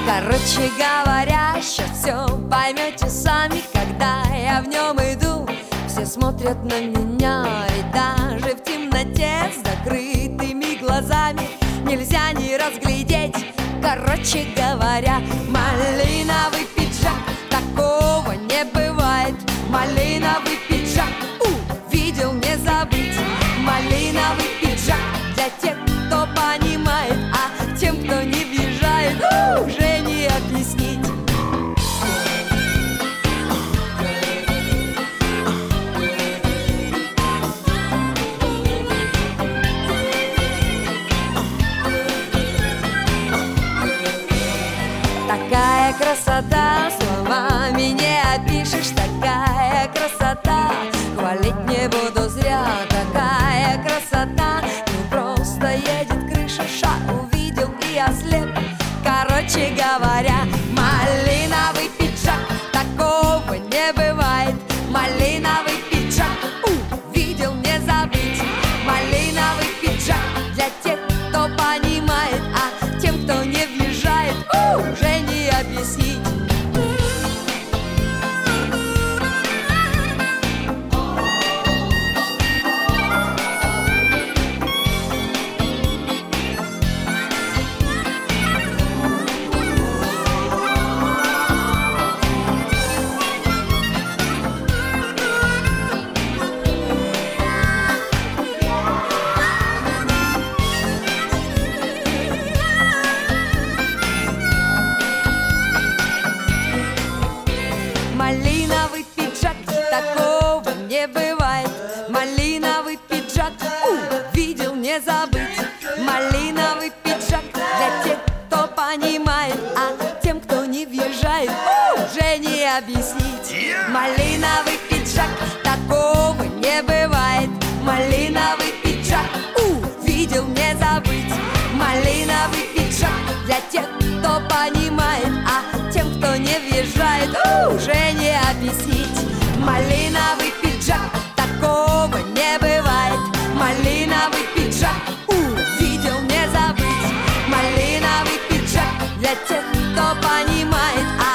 Короче говоря, сейчас все поймете сами, когда я в нем иду. Все смотрят на меня, и даже в темноте с закрытыми глазами нельзя не разглядеть. Короче говоря, малиновый пиджак, такого не бывает. Малиновый пиджак, видел не забыть. Малиновый пиджак для тех, кто понимает, а тем, кто не въезжает, уже не объяснить. Такая красота, словами не опишешь. Такая красота, хвалить не буду зря. Такая красота, не просто едет крыша. Шаг увидел и ослеп. Короче говоря, малиновый пиджак, такого не бывает. Малиновый пиджак, видел не забыть. Малиновый пиджак для тех, кто понимает, а тем, кто не въезжает, уже не объяснить. Малиновый пиджак, такого не бывает. Малиновый пиджак, видел не забыть. Малиновый пиджак для тех, кто понимает, а тем, кто не въезжает, уже не объяснить. Малиновый пиджак, такого не бывает. Малиновый пиджак, видел не забыть. Малиновый пиджак для тех, кто понимает, а тем, кто не въезжает, уже не объяснить. Малиновый пиджак, такого не бывает. Малиновый пиджак, видел не забыть. Малиновый пиджак для тех, кто понимает,